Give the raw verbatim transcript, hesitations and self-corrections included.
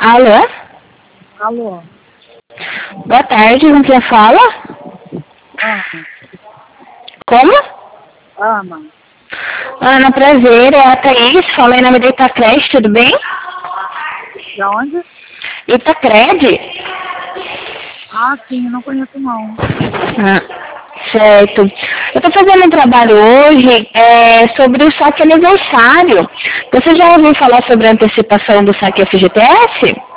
Alô? Alô? Boa tarde, com quem fala? Ana. Como? Ana. Ana, prazer, é a Thaís, fala em nome da Itacred, tudo bem? De onde? Itacred? Ah, sim, não conheço não. Ah, certo. Eu tô fazendo um trabalho hoje é, sobre o saque aniversário. Você já ouviu falar sobre a antecipação do saque F G T S?